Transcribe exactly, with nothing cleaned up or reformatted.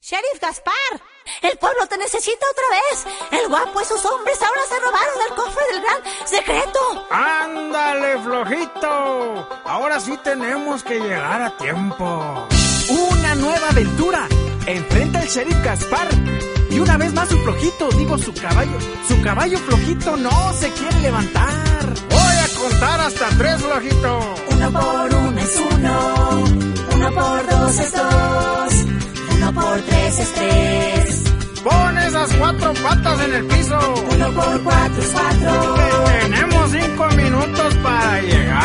Sheriff Gaspar, el pueblo te necesita otra vez. El guapo y sus hombres ahora se robaron el cofre del gran secreto. ¡Ándale, flojito! Ahora sí tenemos que llegar a tiempo. ¡Una nueva aventura! Enfrenta al Sheriff Gaspar. Y una vez más su flojito, digo su caballo. Su caballo flojito no se quiere levantar. Voy a contar hasta tres, flojito. Uno por uno es uno. Uno por dos es dos. Uno por tres es tres. Pon esas cuatro patas en el piso. Uno por cuatro es cuatro. Tenemos cinco minutos para llegar.